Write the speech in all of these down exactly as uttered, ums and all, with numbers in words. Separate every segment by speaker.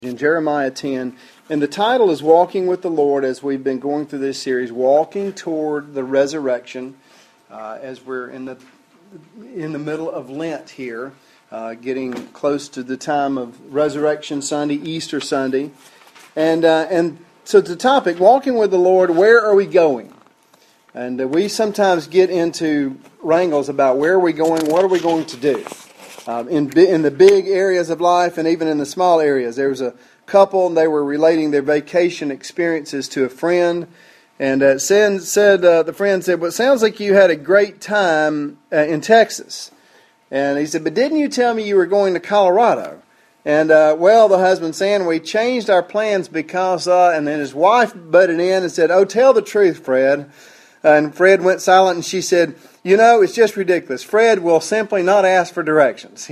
Speaker 1: In Jeremiah ten, and the title is Walking with the Lord, as we've been going through this series, walking toward the resurrection, uh, as we're in the in the middle of Lent here, uh, getting close to the time of Resurrection Sunday, Easter Sunday, and uh, and so the topic, walking with the Lord, where are we going? And uh, we sometimes get into wrangles about where are we going, what are we going to do? Um, in in the big areas of life and even in the small areas. There was a couple and they were relating their vacation experiences to a friend. And uh, said, said uh, the friend said, well, it sounds like you had a great time uh, in Texas. And he said, but didn't you tell me you were going to Colorado? And, uh, well, the husband saying, we changed our plans because, uh, and then his wife butted in and said, oh, tell the truth, Fred. And Fred went silent and she said, you know, it's just ridiculous. Fred will simply not ask for directions.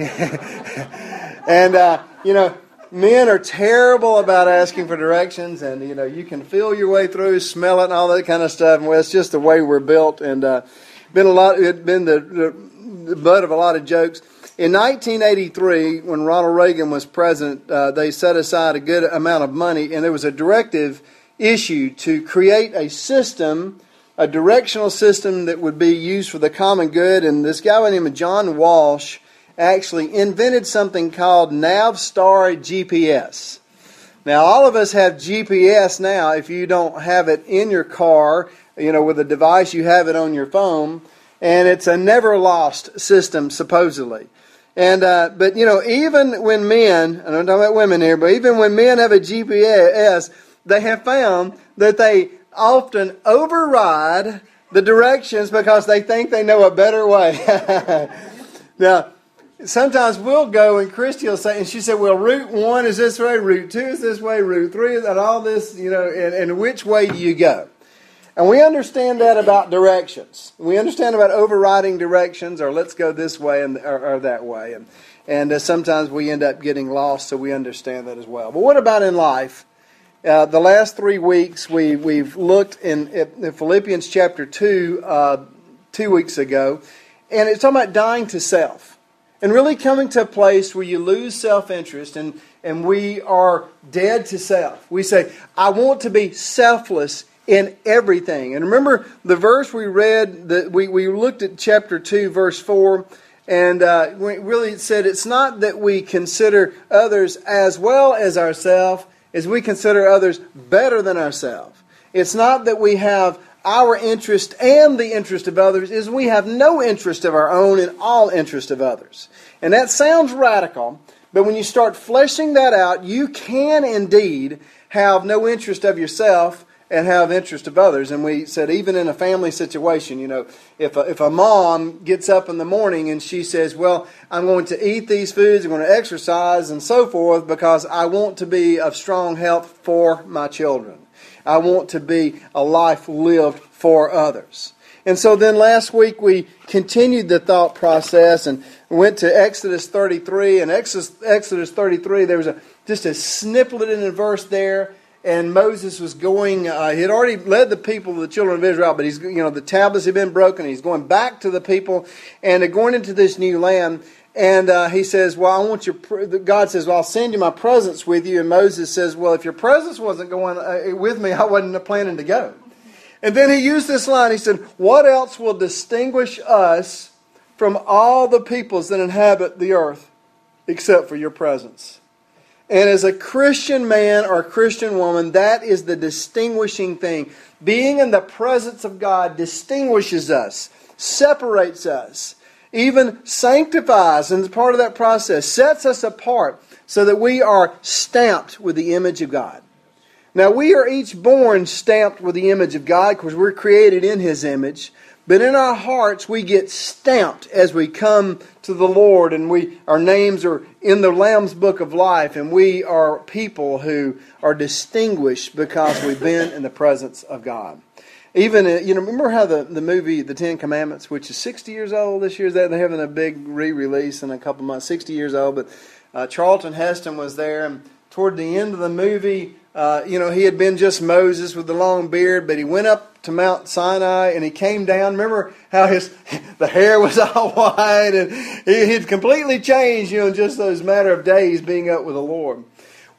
Speaker 1: and, uh, you know, men are terrible about asking for directions. And, you know, you can feel your way through, smell it and all that kind of stuff. And, well, it's just the way we're built. And uh, been a lot, it's been the, the, the butt of a lot of jokes. In nineteen eighty-three, when Ronald Reagan was president, uh, they set aside a good amount of money. And there was a directive issued to create a system, a directional system that would be used for the common good. And this guy by the name of John Walsh actually invented something called Navstar G P S. Now, all of us have G P S now. If you don't have it in your car, you know, with a device, you have it on your phone. And it's a never lost system, supposedly. And uh, but, you know, even when men, and I'm talking about women here, but even when men have a G P S, they have found that they often override the directions because they think they know a better way. Now, sometimes we'll go and Christy will say, and she said, well, route one is this way, route two is this way, route three is, and all this, you know, and, and which way do you go? And we understand that about directions. We understand about overriding directions, or let's go this way and or, or that way. And, and uh, sometimes we end up getting lost, so we understand that as well. But what about in life? Uh, the last three weeks, we, we've looked in, in Philippians chapter two, uh, two weeks ago, and it's talking about dying to self. And really coming to a place where you lose self-interest and, and we are dead to self. We say, I want to be selfless in everything. And remember the verse we read, that we, we looked at chapter two, verse four, and uh, we really said it's not that we consider others as well as ourselves, is we consider others better than ourselves. It's not that we have our interest and the interest of others, is we have no interest of our own and all interest of others. And that sounds radical, but when you start fleshing that out, you can indeed have no interest of yourself and have interest of others. And we said even in a family situation, you know, if a, if a mom gets up in the morning and she says, well, I'm going to eat these foods, I'm going to exercise and so forth because I want to be of strong health for my children. I want to be a life lived for others. And so then last week we continued the thought process and went to Exodus thirty-three. And Exodus, Exodus thirty-three, there was a, just a snippet in a verse there. And Moses was going, uh, he had already led the people, the children of Israel, but he's, you know, the tablets had been broken. He's going back to the people and they're going into this new land. And uh, he says, well, I want your, God says, well, I'll send you my presence with you. And Moses says, well, if your presence wasn't going uh, with me, I wasn't planning to go. And then he used this line. He said, what else will distinguish us from all the peoples that inhabit the earth except for your presence? And as a Christian man or a Christian woman, that is the distinguishing thing. Being in the presence of God distinguishes us, separates us, even sanctifies, and as part of that process, sets us apart so that we are stamped with the image of God. Now, we are each born stamped with the image of God because we're created in His image. But in our hearts, we get stamped as we come to the Lord, and we our names are in the Lamb's Book of Life, and we are people who are distinguished because we've been in the presence of God. Even, you know, remember how the, the movie The Ten Commandments, which is sixty years old this year, is that they're having a big re-release in a couple months, sixty years old, but uh, Charlton Heston was there, and toward the end of the movie, uh, you know, he had been just Moses with the long beard, but he went up to Mount Sinai and he came down. Remember how his the hair was all white and he had completely changed, you know, in just those matter of days being up with the Lord.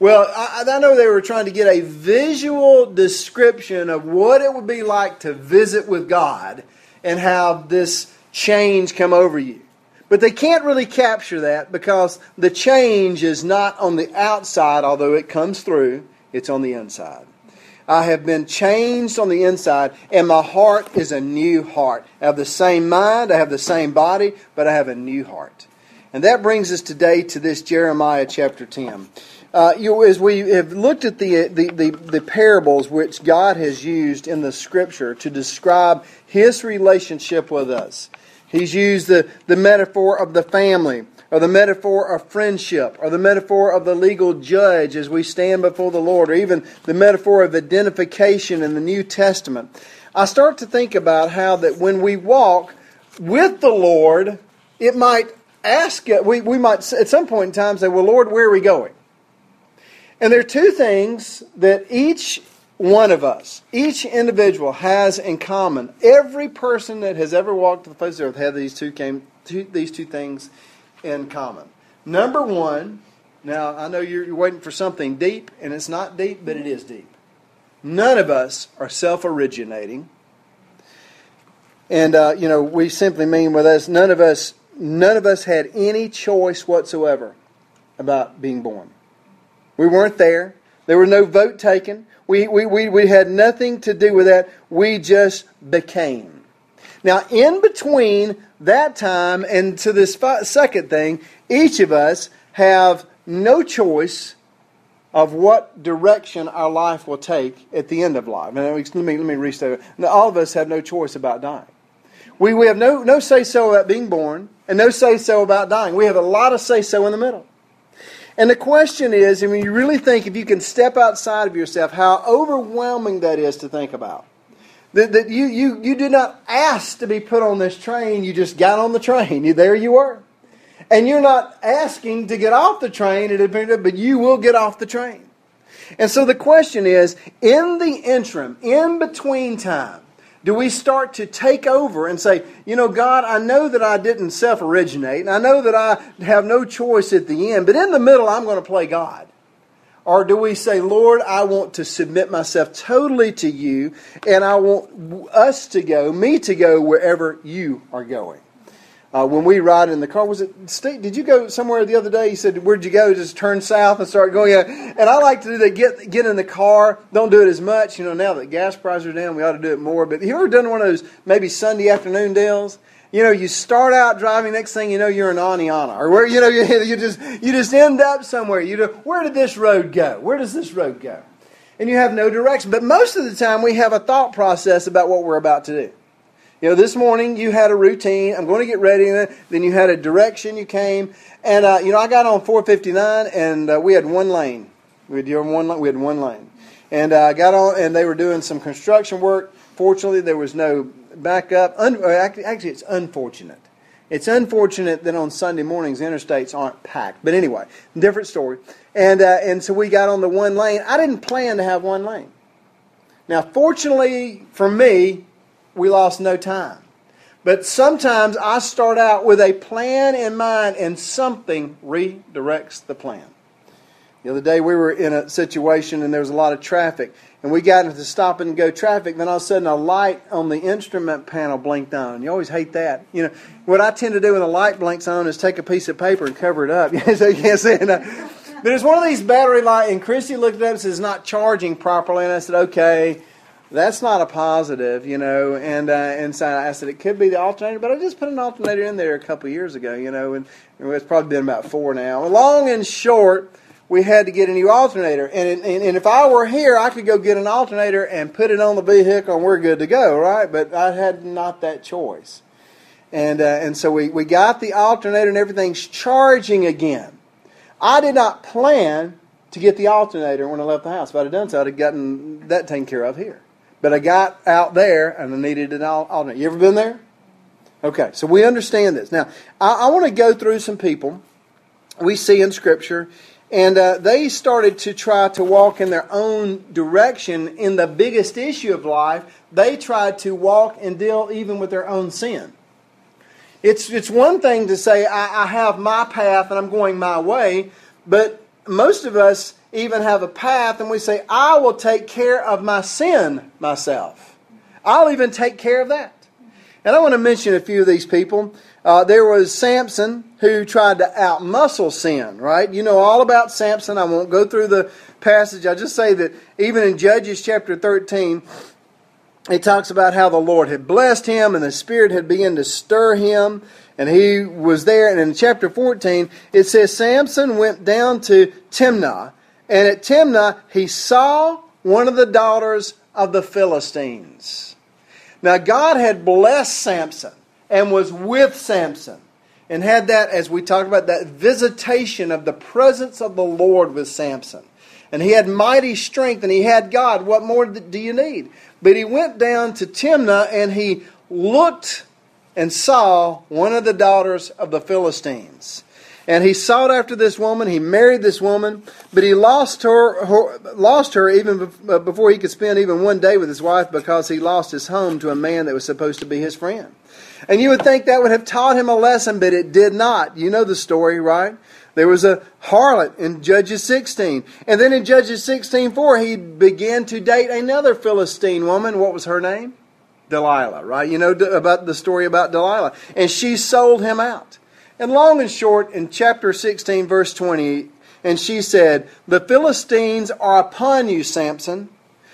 Speaker 1: Well, I, I know they were trying to get a visual description of what it would be like to visit with God and have this change come over you. But they can't really capture that because the change is not on the outside, although it comes through. It's on the inside. I have been changed on the inside, and my heart is a new heart. I have the same mind, I have the same body, but I have a new heart. And that brings us today to this Jeremiah chapter ten. Uh, you, as we have looked at the, the, the, the parables which God has used in the Scripture to describe His relationship with us. He's used the, the metaphor of the family, or the metaphor of friendship, or the metaphor of the legal judge as we stand before the Lord, or even the metaphor of identification in the New Testament. I start to think about how that when we walk with the Lord, it might ask, we, we might at some point in time say, well, Lord, where are we going? And there are two things that each one of us, each individual has in common. Every person that has ever walked the face of the earth had these two, came, two, these two things in common. Number one, now I know you're, you're waiting for something deep, and it's not deep, but it is deep. None of us are self-originating. And, uh, you know, we simply mean with us, none of us, none of us had any choice whatsoever about being born. We weren't there. There was no vote taken. We, we, we, we had nothing to do with that. We just became. Now, in between that time and to this second thing, each of us have no choice of what direction our life will take at the end of life. And let me, let me restate it. Now, all of us have no choice about dying. We, we have no, no say-so about being born and no say-so about dying. We have a lot of say-so in the middle. And the question is, I mean, you really think if you can step outside of yourself, how overwhelming that is to think about. That, that you, you, you did not ask to be put on this train, you just got on the train. You, there you were. And you're not asking to get off the train, but you will get off the train. And so the question is, in the interim, in between time, do we start to take over and say, you know, God, I know that I didn't self-originate, and I know that I have no choice at the end, but in the middle, I'm going to play God. Or do we say, Lord, I want to submit myself totally to you, and I want us to go, me to go wherever you are going? Uh, when we ride in the car, was it Steve? Did you go somewhere the other day? You said, "Where'd you go?" Just turn south and start going. Yeah. And I like to do that. Get get in the car. Don't do it as much. You know, now that gas prices are down, we ought to do it more. But have you ever done one of those maybe Sunday afternoon deals? You know, you start out driving. Next thing you know, you're in Aniana, or where you know you, you just you just end up somewhere. You know, where did this road go? Where does this road go? And you have no direction. But most of the time, we have a thought process about what we're about to do. You know, this morning you had a routine. I'm going to get ready. Then you had a direction you came. And, uh, you know, I got on four fifty-nine and uh, we had one lane. We had one, we had one lane. And I uh, got on and they were doing some construction work. Fortunately, there was no backup. Un- actually, actually, it's unfortunate. It's unfortunate that on Sunday mornings interstates aren't packed. But anyway, different story. And, uh, and so we got on the one lane. I didn't plan to have one lane. Now, fortunately for me, we lost no time. But sometimes I start out with a plan in mind and something redirects the plan. The other day we were in a situation and there was a lot of traffic. And we got into the stop and go traffic. Then all of a sudden a light on the instrument panel blinked on. You always hate that. You know, what I tend to do when a light blinks on is take a piece of paper and cover it up. So you can't see it. But it's one of these battery lights. And Christy looked it up and says it's not charging properly. And I said, okay. That's not a positive, you know, and uh, and so I said it could be the alternator, but I just put an alternator in there a couple of years ago, you know, and, and it's probably been about four now. Long and short, we had to get a new alternator, and, and and if I were here, I could go get an alternator and put it on the vehicle, and we're good to go, right? But I had not that choice, and uh, and so we, we got the alternator, and everything's charging again. I did not plan to get the alternator when I left the house. If I'd have done so, I'd have gotten that taken care of here. But I got out there and I needed an alternator. You ever been there? Okay, so we understand this. Now, I, I want to go through some people we see in Scripture, and uh, they started to try to walk in their own direction in the biggest issue of life. They tried to walk and deal even with their own sin. It's, it's one thing to say, I, I have my path and I'm going my way, but most of us, even have a path and we say, I will take care of my sin myself. I'll even take care of that. And I want to mention a few of these people. Uh, there was Samson, who tried to outmuscle sin, right? You know all about Samson. I won't go through the passage. I'll just say that even in Judges chapter thirteen, it talks about how the Lord had blessed him and the Spirit had begun to stir him. And he was there. And in chapter fourteen, it says, Samson went down to Timnah. And at Timnah, he saw one of the daughters of the Philistines. Now, God had blessed Samson and was with Samson. And had that, as we talked about, that visitation of the presence of the Lord with Samson. And he had mighty strength and he had God. What more do you need? But he went down to Timnah and he looked and saw one of the daughters of the Philistines. And he sought after this woman. He married this woman, but he lost her, her lost her even before he could spend even one day with his wife, because he lost his home to a man that was supposed to be his friend. And you would think that would have taught him a lesson, but it did not. You know the story, right? There was a harlot in Judges sixteen. And then in Judges sixteen four, he began to date another Philistine woman. What was her name? Delilah, right? You know about the story about Delilah. And she sold him out. And long and short, in chapter sixteen, verse twenty, and she said, the Philistines are upon you, Samson.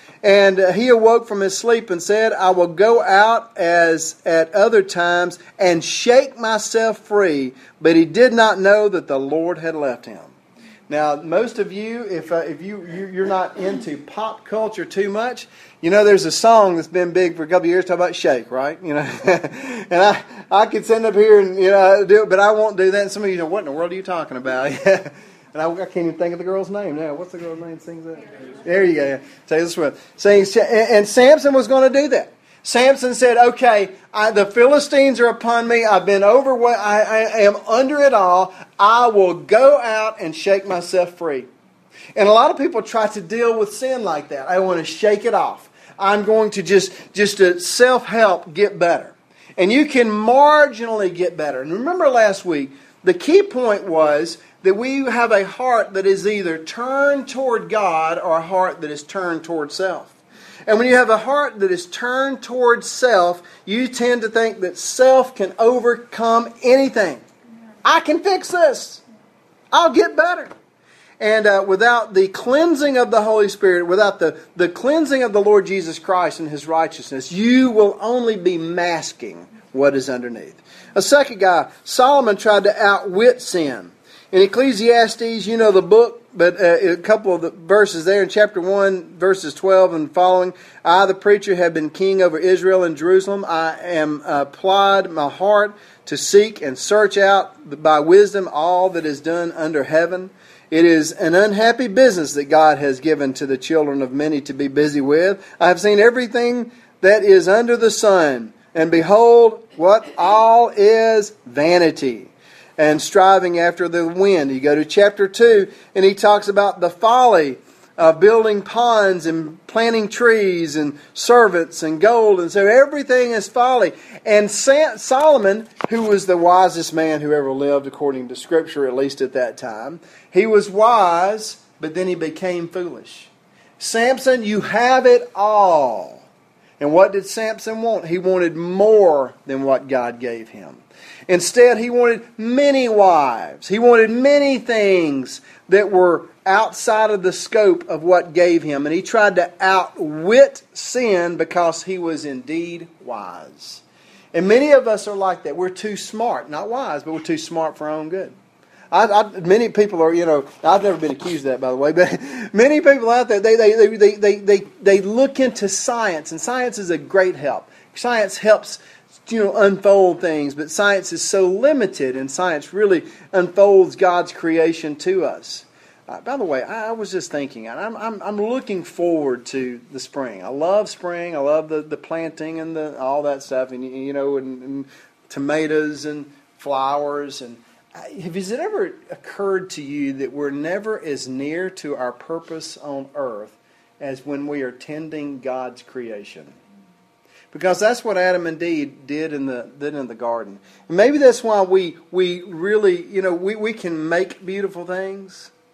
Speaker 1: And he awoke from his sleep and said, I will go out as at other times and shake myself free. But he did not know that the Lord had left him. Now, most of you, if uh, if you, you, you're not into pop culture too much, you know there's a song that's been big for a couple of years talking about shake, right? You know, and I, I could stand up here and you know do it, but I won't do that. And some of you know, what in the world are you talking about? And I, I can't even think of the girl's name now. What's the girl's name that sings that? There you go. Taylor Swift. Sings, and Samson was going to do that. Samson said, okay, I, the Philistines are upon me. I've been over what I, I am under it all. I will go out and shake myself free. And a lot of people try to deal with sin like that. I want to shake it off. I'm going to just, just to self-help get better. And you can marginally get better. And remember last week, the key point was that we have a heart that is either turned toward God or a heart that is turned toward self. And when you have a heart that is turned towards self, you tend to think that self can overcome anything. I can fix this. I'll get better. And uh, without the cleansing of the Holy Spirit, without the, the cleansing of the Lord Jesus Christ and His righteousness, you will only be masking what is underneath. A second guy, Solomon, tried to outwit sin. In Ecclesiastes, you know the book, but uh, a couple of the verses there in chapter one, verses twelve and following. I, the preacher, have been king over Israel and Jerusalem. I am uh, applied my heart to seek and search out by wisdom all that is done under heaven. It is an unhappy business that God has given to the children of many to be busy with. I have seen everything that is under the sun, and behold, what all is vanity and striving after the wind. You go to chapter two, and he talks about the folly of building ponds and planting trees and servants and gold. And so everything is folly. And Solomon, who was the wisest man who ever lived according to Scripture, at least at that time, he was wise, but then he became foolish. Samson, you have it all. And what did Samson want? He wanted more than what God gave him. Instead, he wanted many wives. He wanted many things that were outside of the scope of what gave him. And he tried to outwit sin because he was indeed wise. And many of us are like that. We're too smart. Not wise, but we're too smart for our own good. I, I, many people are, you know, I've never been accused of that, by the way, but many people out there, they, they, they, they, they, they look into science, and science is a great help. Science helps, you know, unfold things, but science is so limited, and science really unfolds God's creation to us. Uh, by the way, I, I was just thinking, I'm, I'm, I'm looking forward to the spring. I love spring. I love the, the planting and the all that stuff, and you know, and, and tomatoes and flowers. And has it ever occurred to you that we're never as near to our purpose on earth as when we are tending God's creation? Because that's what Adam and Eve did in the did in the garden. And maybe that's why we we really, you know, we, we can make beautiful things,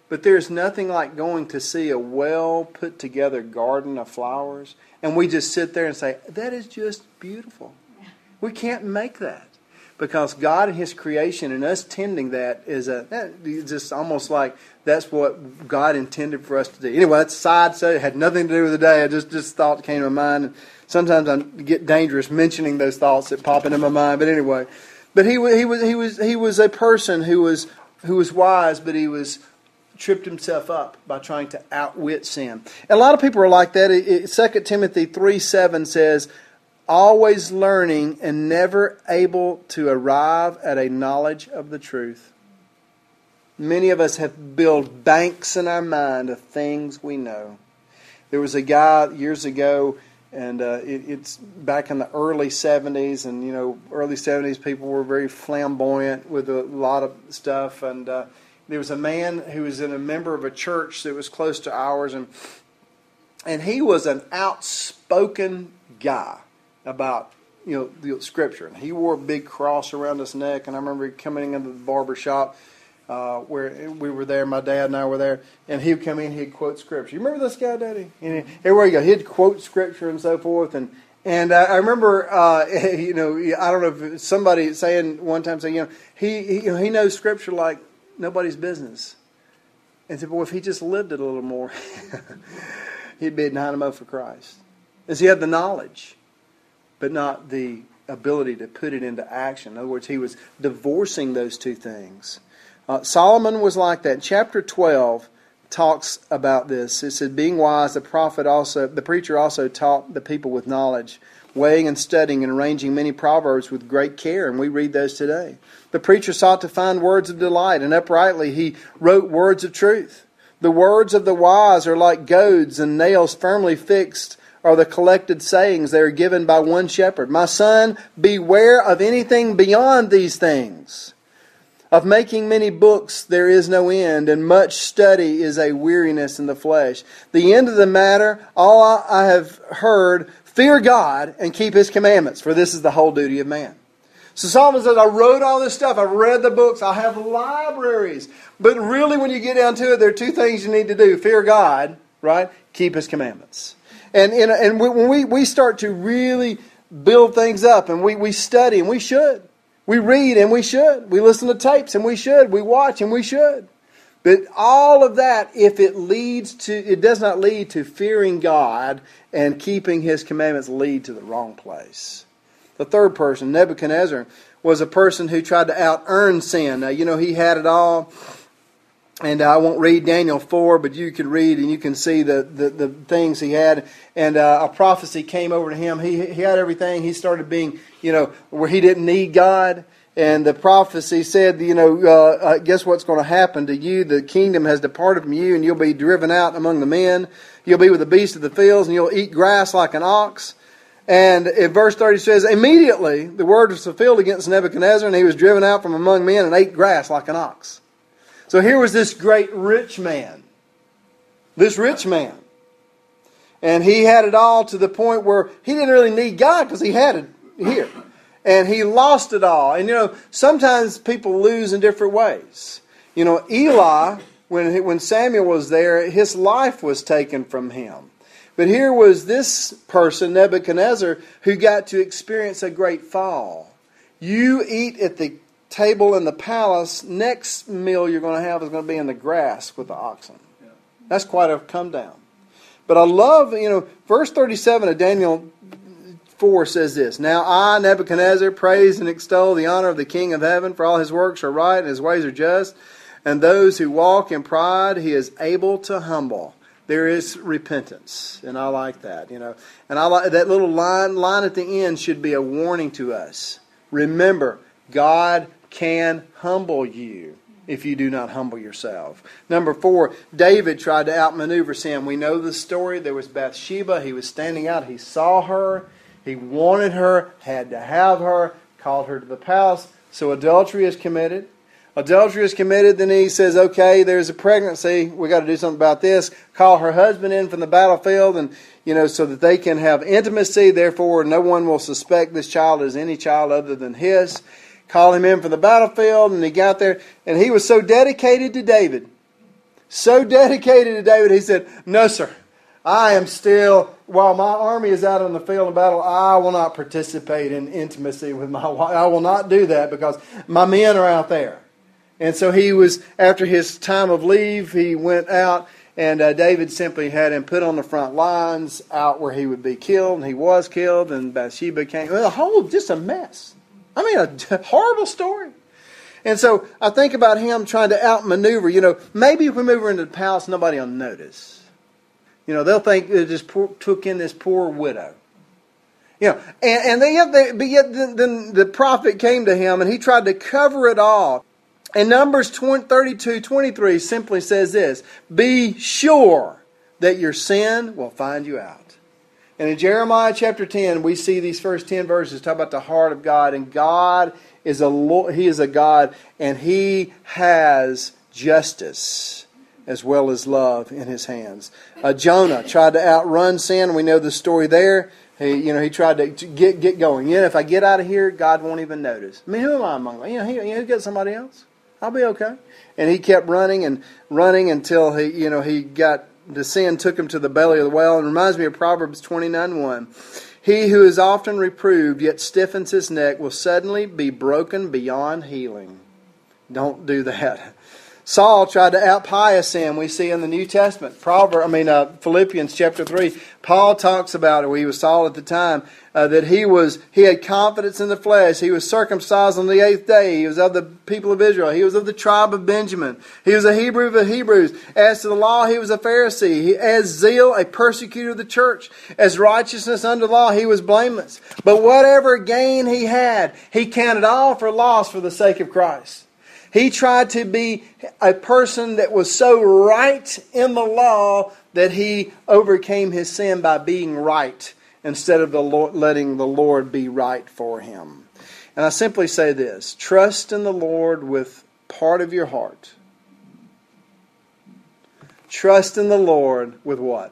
Speaker 1: But there's nothing like going to see a well put together garden of flowers, and we just sit there and say, that is just beautiful. We can't make that. Because God and His creation and us tending that is a that, it's just almost like that's what God intended for us to do. Anyway, that's a side so it had nothing to do with the day. I just just thought came to my mind. And sometimes I get dangerous mentioning those thoughts that pop into my mind. But anyway, but he he was he was he was a person who was who was wise, but he was tripped himself up by trying to outwit sin. And a lot of people are like that. It, it, Second Timothy three seven says, always learning and never able to arrive at a knowledge of the truth. Many of us have built banks in our mind of things we know. There was a guy years ago, and uh, it, it's back in the early seventies, and you know, early seventies people were very flamboyant with a lot of stuff, and uh, there was a man who was in a member of a church that was close to ours, and and he was an outspoken guy about, you know, the Scripture. And he wore a big cross around his neck, and I remember coming into the barber shop uh, where we were there, my dad and I were there, and he'd come in, he'd quote Scripture. You remember this guy, Daddy? And he, everywhere you go, he'd quote Scripture and so forth, and and I, I remember, uh, you know, I don't know if somebody saying one time, saying, you know, he, he, you know, he knows Scripture like nobody's business. And said, boy, if he just lived it a little more, he'd be a dynamo for Christ. As he had the knowledge, but not the ability to put it into action. In other words, he was divorcing those two things. Uh, Solomon was like that. Chapter twelve talks about this. It said, being wise, the prophet also, the preacher also taught the people with knowledge, weighing and studying and arranging many proverbs with great care. And we read those today. The preacher sought to find words of delight, and uprightly he wrote words of truth. The words of the wise are like goads, and nails firmly fixed are the collected sayings that are given by one shepherd. My son, beware of anything beyond these things. Of making many books there is no end, and much study is a weariness in the flesh. The end of the matter, all I have heard, fear God and keep His commandments, for this is the whole duty of man. So Solomon says, I wrote all this stuff, I've read the books, I have libraries. But really when you get down to it, there are two things you need to do. Fear God, right? Keep His commandments. And and, and when we, we start to really build things up, and we, we study, and we should. We read, and we should. We listen to tapes, and we should. We watch, and we should. But all of that, if it leads to, it does not lead to fearing God and keeping His commandments, lead to the wrong place. The third person, Nebuchadnezzar, was a person who tried to out-earn sin. Now, you know, he had it all. And I won't read Daniel four, but you can read and you can see the, the, the things he had. And uh, a prophecy came over to him. He he had everything. He started being, you know, where he didn't need God. And the prophecy said, you know, uh, uh, guess what's going to happen to you? The kingdom has departed from you, and you'll be driven out among the men. You'll be with the beasts of the fields, and you'll eat grass like an ox. And in verse thirty says, immediately the word was fulfilled against Nebuchadnezzar, and he was driven out from among men and ate grass like an ox. So here was this great rich man. This rich man. And he had it all to the point where he didn't really need God because he had it here. And he lost it all. And you know, sometimes people lose in different ways. You know, Eli, when, when Samuel was there, his life was taken from him. But here was this person, Nebuchadnezzar, who got to experience a great fall. You eat at the table in the palace, next meal you're going to have is going to be in the grass with the oxen. Yeah. That's quite a come down. But I love, you know, verse thirty-seven of Daniel four says this, now I, Nebuchadnezzar, praise and extol the honor of the King of heaven, for all His works are right and His ways are just, and those who walk in pride He is able to humble. There is repentance, and I like that, you know. And I like that little line, line at the end should be a warning to us. Remember, God can humble you if you do not humble yourself. Number four, David tried to outmaneuver sin. We know the story. There was Bathsheba. He was standing out. He saw her. He wanted her, had to have her, called her to the palace. So adultery is committed. Adultery is committed. Then he says, okay, there's a pregnancy. We got to do something about this. Call her husband in from the battlefield, and you know, so that they can have intimacy. Therefore, no one will suspect this child is any child other than his. Call him in from the battlefield, and he got there, and he was so dedicated to David so dedicated to David, he said, no, sir. I am still, while my army is out on the field of battle, I will not participate in intimacy with my wife. I will not do that because my men are out there. And so he was, after his time of leave, he went out, and uh, David simply had him put on the front lines out where he would be killed, and he was killed, and Bathsheba came. A whole, just a mess. I mean, a horrible story. And so I think about him trying to outmaneuver. You know, maybe if we move her into the palace, nobody will notice. You know, they'll think they just poor, took in this poor widow. You know, and, and they, they, but yet then, then the prophet came to him and he tried to cover it all. And Numbers thirty-two twenty-three simply says this, be sure that your sin will find you out. And in Jeremiah chapter ten, we see these first ten verses talk about the heart of God. And God is a Lord, He is a God, and He has justice as well as love in His hands. Uh, Jonah tried to outrun sin. We know the story there. He, you know, he tried to get get going. You know, if I get out of here, God won't even notice. I mean, who am I among them? You know, he, you know, get somebody else. I'll be okay. And he kept running and running until he, you know, he got the sin took him to the belly of the whale. And it reminds me of Proverbs twenty-nine one. He who is often reproved yet stiffens his neck will suddenly be broken beyond healing. Don't do that. Saul tried to out-pious him. We see in the New Testament, Proverbs, I mean uh, Philippians chapter three. Paul talks about it. Well, he was Saul at the time. Uh, that he was he had confidence in the flesh. He was circumcised on the eighth day. He was of the people of Israel. He was of the tribe of Benjamin. He was a Hebrew of the Hebrews. As to the law, he was a Pharisee. He, as zeal, a persecutor of the church. As righteousness under law, he was blameless. But whatever gain he had, he counted all for loss for the sake of Christ. He tried to be a person that was so right in the law that he overcame his sin by being right instead of the Lord, letting the Lord be right for him. And I simply say this, trust in the Lord with part of your heart. Trust in the Lord with what?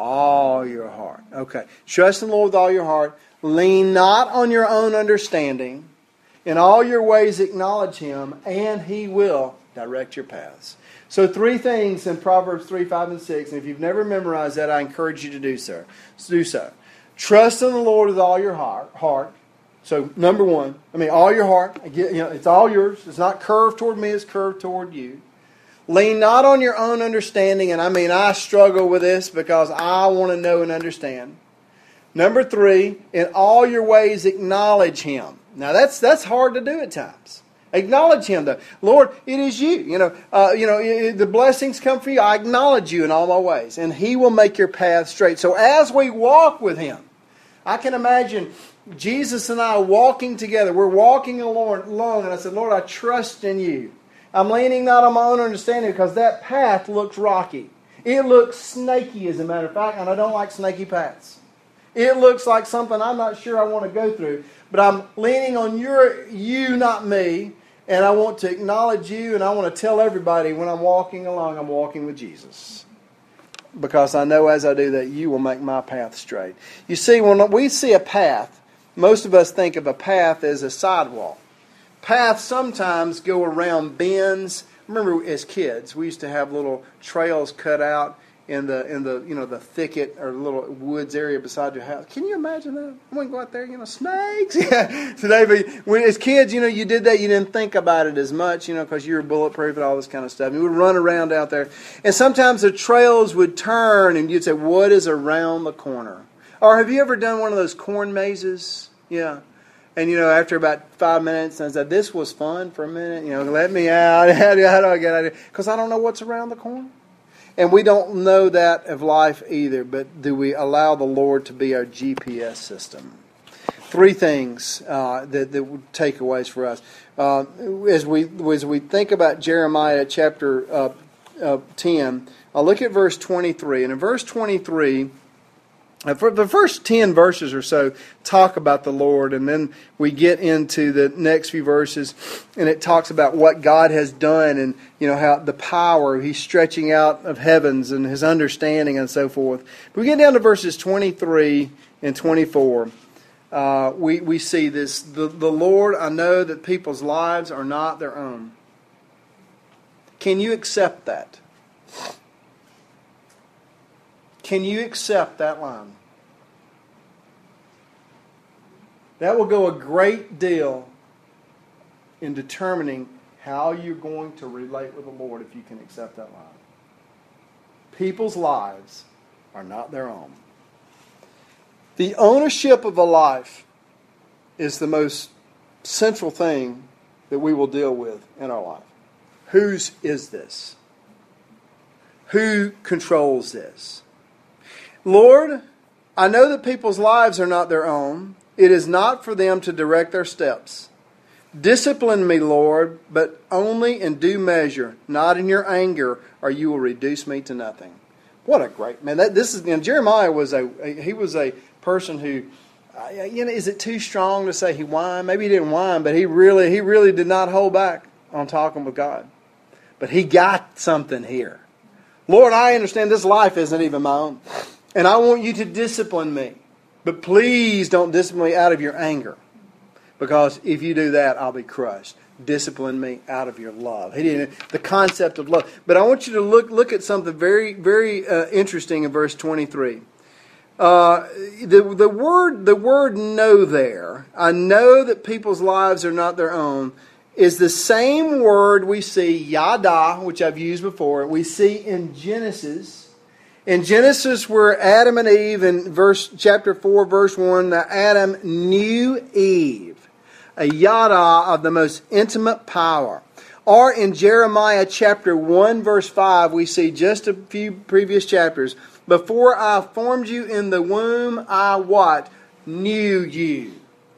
Speaker 1: All your heart. Okay. Trust in the Lord with all your heart. Lean not on your own understanding. In all your ways acknowledge Him, and He will direct your paths. So three things in Proverbs three, five, and six. And if you've never memorized that, I encourage you to do so. Do so. Trust in the Lord with all your heart. So number one, I mean all your heart. You know, it's all yours. It's not curved toward me, it's curved toward you. Lean not on your own understanding. And I mean I struggle with this because I want to know and understand. Number three, in all your ways acknowledge Him. Now that's that's hard to do at times. Acknowledge Him, though. Lord, it is You. You know, uh, you know, the blessings come from You. I acknowledge You in all my ways, and He will make your path straight. So as we walk with Him, I can imagine Jesus and I walking together. We're walking along, along, and I said, Lord, I trust in You. I'm leaning not on my own understanding because that path looks rocky. It looks snaky, as a matter of fact, and I don't like snaky paths. It looks like something I'm not sure I want to go through. But I'm leaning on your, You, not me. And I want to acknowledge You. And I want to tell everybody when I'm walking along, I'm walking with Jesus. Because I know as I do that, You will make my path straight. You see, when we see a path, most of us think of a path as a sidewalk. Paths sometimes go around bends. Remember as kids, we used to have little trails cut out in the in the you know the thicket or the little woods area beside your house. Can you imagine that? I want to go out there, you know, snakes. Yeah. Today, but when as kids, you know, you did that. You didn't think about it as much, you know, because you were bulletproof and all this kind of stuff. You would run around out there, and sometimes the trails would turn, and you'd say, "What is around the corner?" Or have you ever done one of those corn mazes? Yeah. And, you know, after about five minutes, I said, this was fun for a minute. You know, let me out. How do I get out of here? Because I don't know what's around the corner. And we don't know that of life either, but do we allow the Lord to be our G P S system? Three things uh, that, that would takeaways for us. Uh, as we as we think about Jeremiah chapter uh, uh, ten, I'll look at verse twenty-three. And in verse twenty-three, uh, for the first ten verses or so talk about the Lord, and then we get into the next few verses, and it talks about what God has done, and you know how the power He's stretching out of heavens, and His understanding, and so forth. But we get down to verses twenty-three and twenty-four. Uh, we we see this. The the Lord, I know that people's lives are not their own. Can you accept that? Can you accept that line? That will go a great deal in determining how you're going to relate with the Lord if you can accept that line. People's lives are not their own. The ownership of a life is the most central thing that we will deal with in our life. Whose is this? Who controls this? Lord, I know that people's lives are not their own. It is not for them to direct their steps. Discipline me, Lord, but only in due measure, not in your anger, or you will reduce me to nothing. What a great man! That, this is you know, Jeremiah was a he was a person who, uh, you know, is it too strong to say he whined? Maybe he didn't whine, but he really he really did not hold back on talking with God. But he got something here. Lord, I understand this life isn't even my own, and I want you to discipline me, but please don't discipline me out of your anger. Because if you do that, I'll be crushed. Discipline me out of your love. He didn't the concept of love. But I want you to look look at something very very uh, interesting in verse twenty-three. Uh, the the word the word know there. I know that people's lives are not their own. Is the same word we see yada, which I've used before. We see in Genesis. In Genesis, where Adam and Eve in verse chapter four, verse one, that Adam knew Eve. A yada of the most intimate power. Or in Jeremiah chapter one verse five, we see just a few previous chapters. Before I formed you in the womb, I what? Knew you.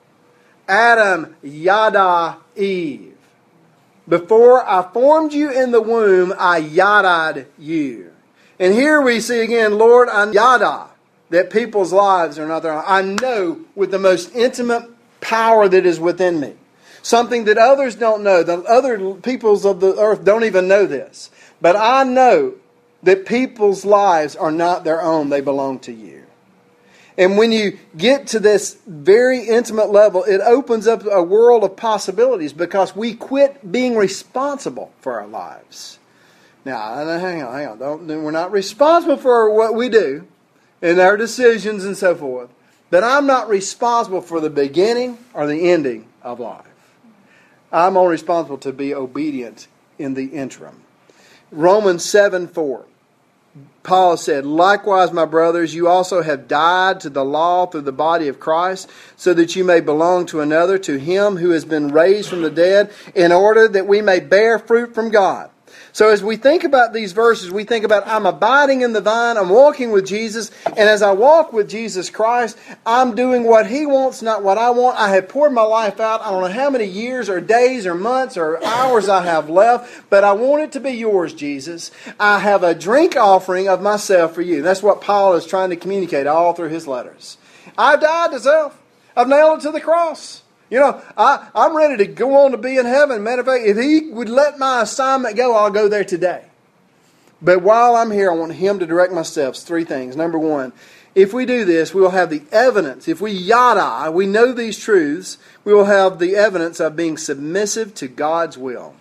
Speaker 1: Adam yada Eve. Before I formed you in the womb, I yada'd you. And here we see again, Lord, I yada that people's lives are not their own. I know with the most intimate power that is within me. Something that others don't know. The other peoples of the earth don't even know this. But I know that people's lives are not their own. They belong to you. And when you get to this very intimate level, it opens up a world of possibilities because we quit being responsible for our lives. Now, hang on, hang on. Don't, we're not responsible for what we do and our decisions and so forth. That I'm not responsible for the beginning or the ending of life. I'm only responsible to be obedient in the interim. Romans seven four. Paul said, likewise, my brothers, you also have died to the law through the body of Christ, so that you may belong to another, to Him who has been raised from the dead, in order that we may bear fruit from God. So as we think about these verses, we think about I'm abiding in the vine, I'm walking with Jesus, and as I walk with Jesus Christ, I'm doing what He wants, not what I want. I have poured my life out. I don't know how many years or days or months or hours I have left, but I want it to be yours, Jesus. I have a drink offering of myself for you. That's what Paul is trying to communicate all through his letters. I've died to self. I've nailed it to the cross. You know, I, I'm ready to go on to be in heaven. Matter of fact, if He would let my assignment go, I'll go there today. But while I'm here, I want Him to direct my steps. Three things. Number one, if we do this, we will have the evidence. If we yada, we know these truths, we will have the evidence of being submissive to God's will.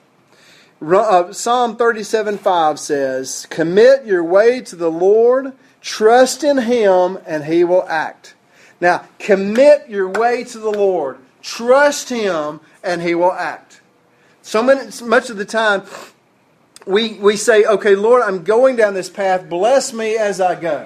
Speaker 1: Psalm thirty-seven five says, commit your way to the Lord, trust in Him, and He will act. Now, commit your way to the Lord. Trust Him and He will act. So many, much of the time we, we say, okay, Lord, I'm going down this path. Bless me as I go.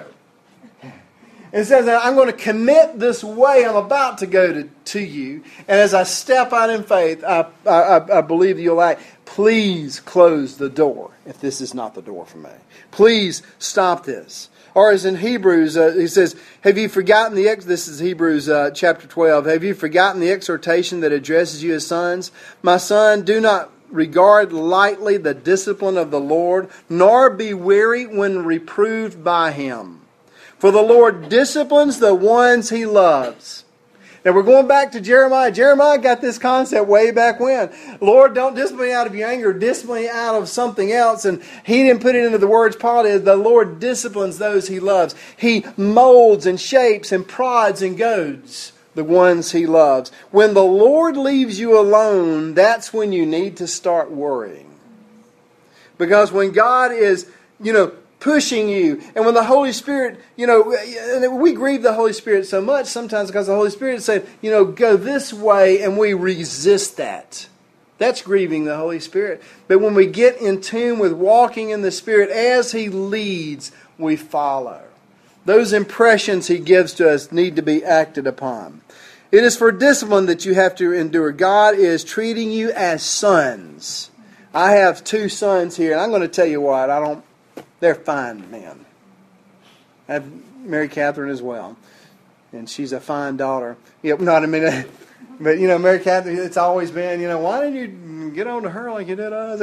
Speaker 1: It says that I'm going to commit this way I'm about to go to, to you. And as I step out in faith, I, I, I believe that you'll act. Please close the door if this is not the door for me. Please stop this. Or as in Hebrews, uh, he says, have you forgotten the, ex- this is Hebrews uh, chapter twelve, have you forgotten the exhortation that addresses you as sons? My son, do not regard lightly the discipline of the Lord, nor be weary when reproved by Him. For the Lord disciplines the ones He loves. Now we're going back to Jeremiah. Jeremiah got this concept way back when. Lord, don't discipline me out of your anger. Discipline me out of something else. And he didn't put it into the words Paul did. The Lord disciplines those He loves. He molds and shapes and prods and goads the ones He loves. When the Lord leaves you alone, that's when you need to start worrying. Because when God is, you know, pushing you. And when the Holy Spirit, you know, and we grieve the Holy Spirit so much sometimes because the Holy Spirit said, you know, go this way, and we resist that. That's grieving the Holy Spirit. But when we get in tune with walking in the Spirit, as He leads, we follow. Those impressions He gives to us need to be acted upon. It is for discipline that you have to endure. God is treating you as sons. I have two sons here, and I'm going to tell you what, I don't, they're fine men. I have Mary Catherine as well, and she's a fine daughter. Yep, not a minute. But, you know, Mary Catherine, it's always been, you know, why didn't you get on to her like you did us?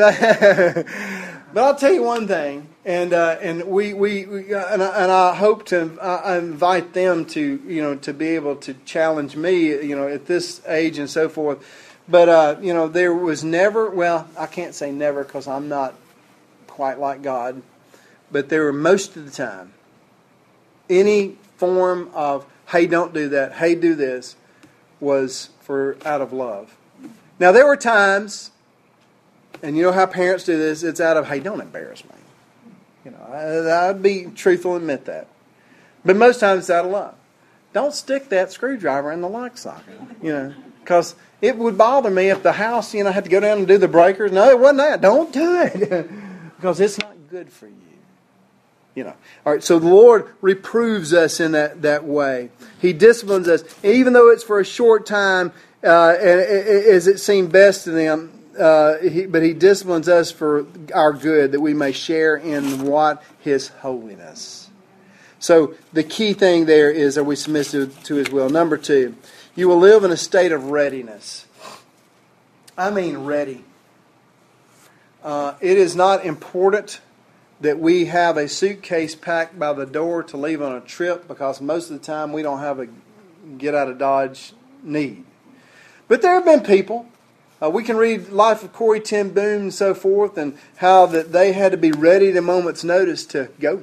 Speaker 1: But I'll tell you one thing, and uh, and we we, we uh, and, I, and I hope to uh, invite them to, you know, to be able to challenge me, you know, at this age and so forth. But uh, you know, there was never, well, I can't say never because I'm not quite like God, but there were most of the time any form of hey, don't do that, hey, do this, was for out of love. Now there were times, and you know how parents do this, it's out of, hey, don't embarrass me. You know, I, I'd be truthful and admit that. But most times it's out of love. Don't stick that screwdriver in the lock socket, you know, because it would bother me if the house, you know, had to go down and do the breakers. No, it wasn't that. Don't do it because it's not good for you. You know. All right, so the Lord reproves us in that, that way. He disciplines us, even though it's for a short time, uh, as it seemed best to them. Uh, he, but He disciplines us for our good, that we may share in what His holiness. So the key thing there is, are we submissive to His will? Number two, you will live in a state of readiness. I mean ready. Uh, it is not important that we have a suitcase packed by the door to leave on a trip, because most of the time we don't have a get out of Dodge need. But there have been people, uh, we can read Life of Corrie ten Boom and so forth, and how that they had to be ready at a moment's notice to go.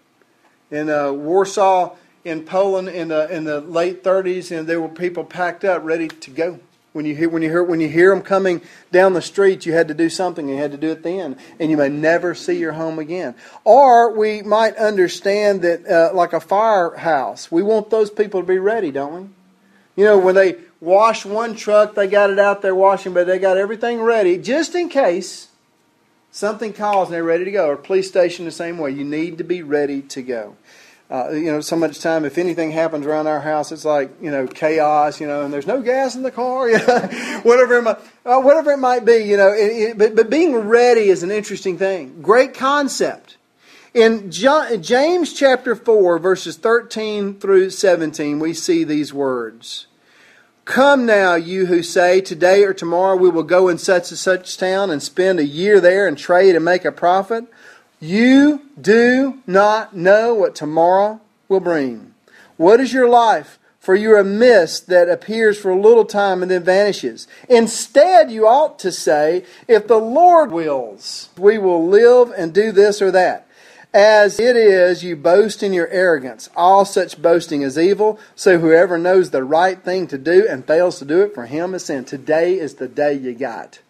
Speaker 1: In uh, Warsaw, in Poland, in the in the late thirties, and there were people packed up ready to go. When you hear when you hear when you hear them coming down the street, you had to do something. You had to do it then, and you may never see your home again. Or we might understand that, uh, like a firehouse, we want those people to be ready, don't we? You know, when they wash one truck, they got it out there washing, but they got everything ready just in case something calls and they're ready to go. Or police station the same way. You need to be ready to go. Uh, you know, so much time, if anything happens around our house, it's like, you know, chaos, you know, and there's no gas in the car, you know, whatever it might, uh, whatever it might be, you know. It, it, but, but being ready is an interesting thing. Great concept. In John, James chapter four, verses thirteen through seventeen, we see these words. Come now, you who say, today or tomorrow we will go in such and such town and spend a year there and trade and make a profit. You do not know what tomorrow will bring. What is your life? For you are a mist that appears for a little time and then vanishes. Instead, you ought to say, if the Lord wills, we will live and do this or that. As it is, you boast in your arrogance. All such boasting is evil. So whoever knows the right thing to do and fails to do it, for him is sin. Today is the day you got.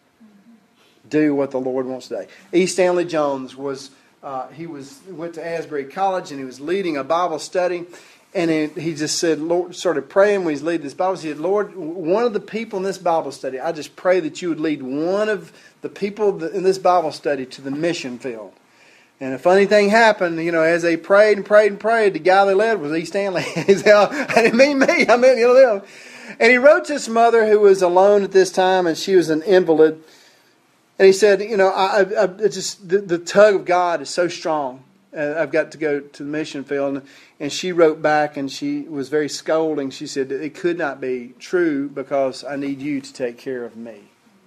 Speaker 1: Do what the Lord wants today. E. Stanley Jones was uh, he was went to Asbury College, and he was leading a Bible study. And it, he just said, Lord, started praying when he's leading this Bible study. He said, Lord, one of the people in this Bible study, I just pray that you would lead one of the people in this Bible study to the mission field. And a funny thing happened, you know, as they prayed and prayed and prayed, the guy they led was E. Stanley. He said, oh, I didn't mean me, I meant you know them. And he wrote to his mother, who was alone at this time, and she was an invalid. And he said, you know, I, I, I just the, the tug of God is so strong. Uh, I've got to go to the mission field. And, and she wrote back, and she was very scolding. She said, it could not be true because I need you to take care of me.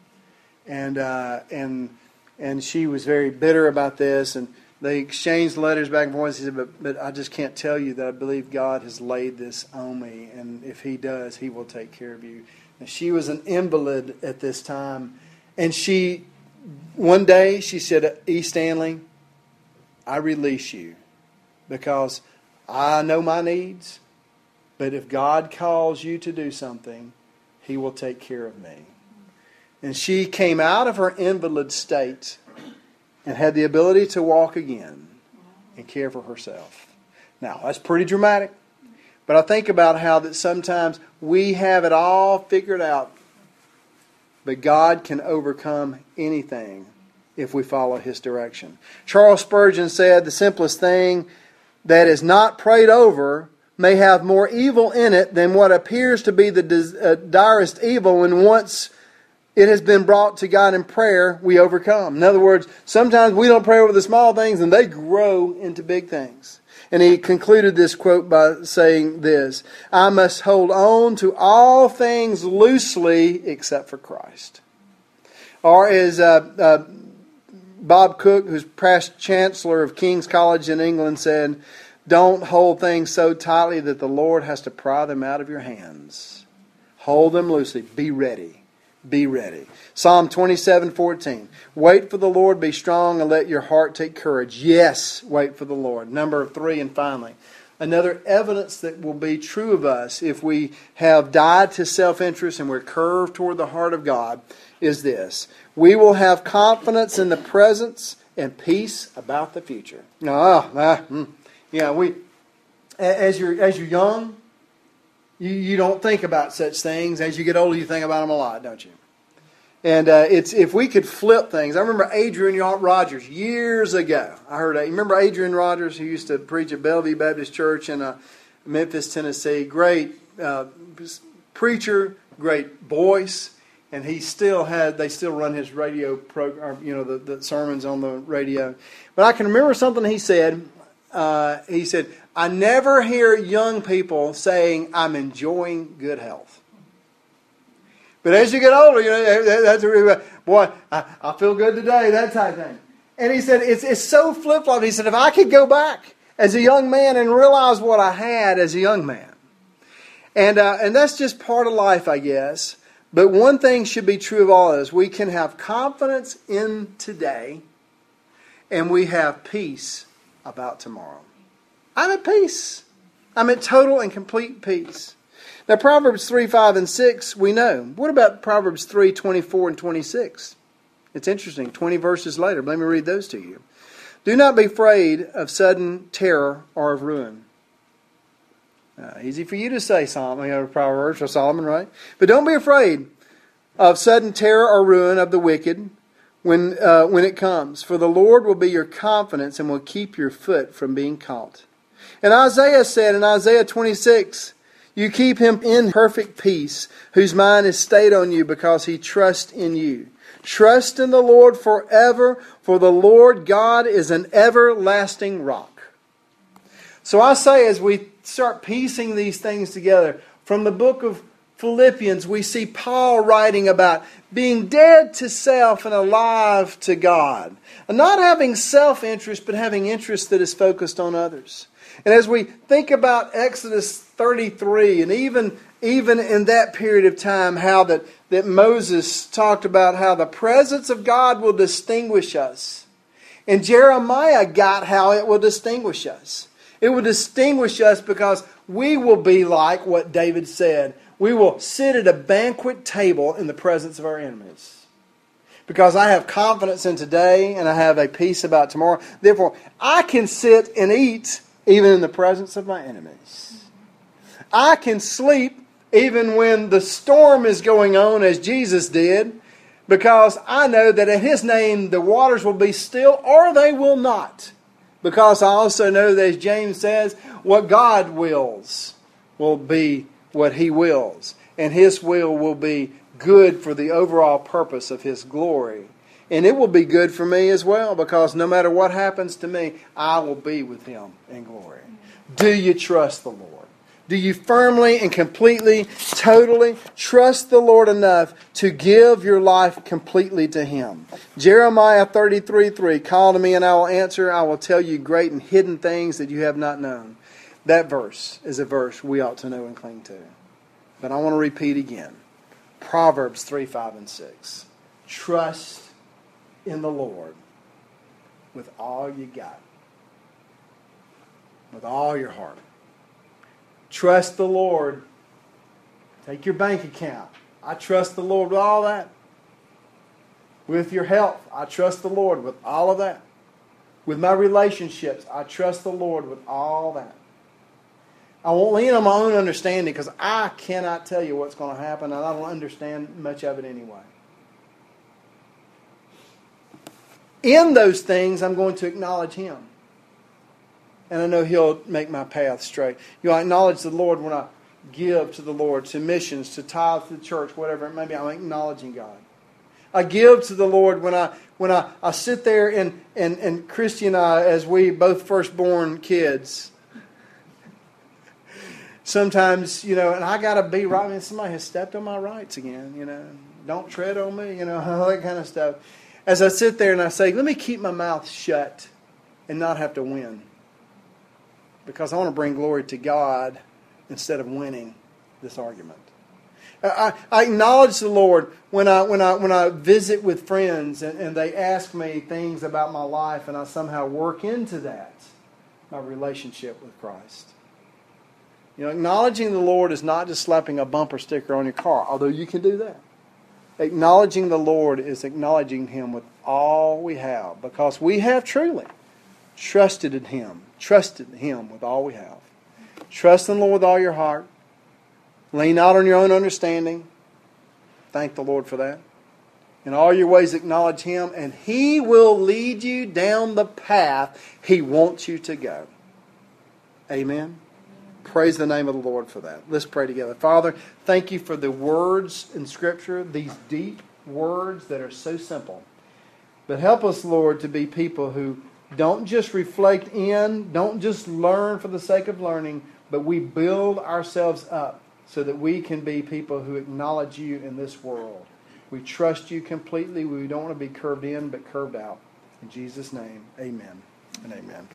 Speaker 1: And uh, and and she was very bitter about this. And they exchanged letters back and forth. She said, but, but I just can't tell you that I believe God has laid this on me. And if He does, He will take care of you. And she was an invalid at this time. And she, one day, she said, E. Stanley, I release you because I know my needs. But if God calls you to do something, He will take care of me. And she came out of her invalid state and had the ability to walk again. and care for herself. Now, that's pretty dramatic. But I think about how that sometimes we have it all figured out. But God can overcome anything if we follow His direction. Charles Spurgeon said, the simplest thing that is not prayed over may have more evil in it than what appears to be the direst evil when once it has been brought to God in prayer, we overcome. In other words, sometimes we don't pray over the small things and they grow into big things. And he concluded this quote by saying this, I must hold on to all things loosely except for Christ. Or as uh, uh, Bob Cook, who's past Chancellor of King's College in England, said, don't hold things so tightly that the Lord has to pry them out of your hands. Hold them loosely. Be ready. Be ready. Psalm twenty-seven fourteen. Wait for the Lord, be strong, and let your heart take courage. Yes, wait for the Lord. Number three, and finally, another evidence that will be true of us if we have died to self-interest and we're curved toward the heart of God is this. We will have confidence in the presence and peace about the future. Ah, ah, mm. Yeah, we, as you're, as you're young, You, you don't think about such things. As you get older, you think about them a lot, don't you? And uh, it's if we could flip things. I remember Adrian Rogers years ago. I heard. You remember Adrian Rogers, who used to preach at Bellevue Baptist Church in uh, Memphis, Tennessee. Great uh, preacher, great voice, and he still had. They still run his radio program. You know, the, the sermons on the radio. But I can remember something he said. Uh, he said, I never hear young people saying, I'm enjoying good health. But as you get older, you know, that's a, boy, I, I feel good today, that type of thing. And he said, it's, it's so flip-flop. He said, if I could go back as a young man and realize what I had as a young man. And, uh, and that's just part of life, I guess. But one thing should be true of all of us. We can have confidence in today, and we have peace about tomorrow. I'm at peace. I'm at total and complete peace. Now, Proverbs three, five, and six, we know. What about Proverbs three, twenty-four, and twenty-six? It's interesting. twenty verses later. Let me read those to you. Do not be afraid of sudden terror or of ruin. Uh, easy for you to say, Solomon, you know, Proverbs or Solomon, right? But don't be afraid of sudden terror or ruin of the wicked, When uh, when it comes. For the Lord will be your confidence and will keep your foot from being caught. And Isaiah said in Isaiah twenty-six, you keep him in perfect peace, whose mind is stayed on you because he trusts in you. Trust in the Lord forever, for the Lord God is an everlasting rock. So I say, as we start piecing these things together, from the book of Philippians, we see Paul writing about being dead to self and alive to God. And not having self-interest, but having interest that is focused on others. And as we think about Exodus thirty-three, and even, even in that period of time, how that, that Moses talked about how the presence of God will distinguish us. And Jeremiah got how it will distinguish us. It will distinguish us because we will be like what David said. We will sit at a banquet table in the presence of our enemies. Because I have confidence in today and I have a peace about tomorrow. Therefore, I can sit and eat even in the presence of my enemies. I can sleep even when the storm is going on, as Jesus did, because I know that in His name the waters will be still or they will not. Because I also know that, as James says, what God wills will be what He wills. And His will will be good for the overall purpose of His glory. And it will be good for me as well, because no matter what happens to me, I will be with Him in glory. Do you trust the Lord? Do you firmly and completely, totally trust the Lord enough to give your life completely to Him? Jeremiah thirty-three three, call to me and I will answer. I will tell you great and hidden things that you have not known. That verse is a verse we ought to know and cling to. But I want to repeat again. Proverbs three, five, and six. Trust in the Lord with all you got. With all your heart. Trust the Lord. Take your bank account. I trust the Lord with all that. With your health, I trust the Lord with all of that. With my relationships, I trust the Lord with all that. I won't lean on my own understanding because I cannot tell you what's going to happen and I don't understand much of it anyway. In those things, I'm going to acknowledge Him. And I know He'll make my path straight. You know, I acknowledge the Lord when I give to the Lord, to missions, to tithe to the church, whatever it may be. I'm acknowledging God. I give to the Lord when I when I, I sit there and, and, and Christy and I, as we both firstborn kids, sometimes, you know, and I got to be right. I mean, somebody has stepped on my rights again, you know. Don't tread on me, you know, all that kind of stuff. As I sit there and I say, let me keep my mouth shut and not have to win. Because I want to bring glory to God instead of winning this argument. I, I acknowledge the Lord when I when I when I visit with friends and, and they ask me things about my life and I somehow work into that my relationship with Christ. You know, acknowledging the Lord is not just slapping a bumper sticker on your car, although you can do that. Acknowledging the Lord is acknowledging Him with all we have, because we have truly trusted in Him, trusted Him with all we have. Trust in the Lord with all your heart. Lean not on your own understanding. Thank the Lord for that. In all your ways acknowledge Him, and He will lead you down the path He wants you to go. Amen. Praise the name of the Lord for that. Let's pray together. Father, thank You for the words in Scripture, these deep words that are so simple. But help us, Lord, to be people who don't just reflect in, don't just learn for the sake of learning, but we build ourselves up so that we can be people who acknowledge You in this world. We trust You completely. We don't want to be curved in, but curved out. In Jesus' name, amen and amen.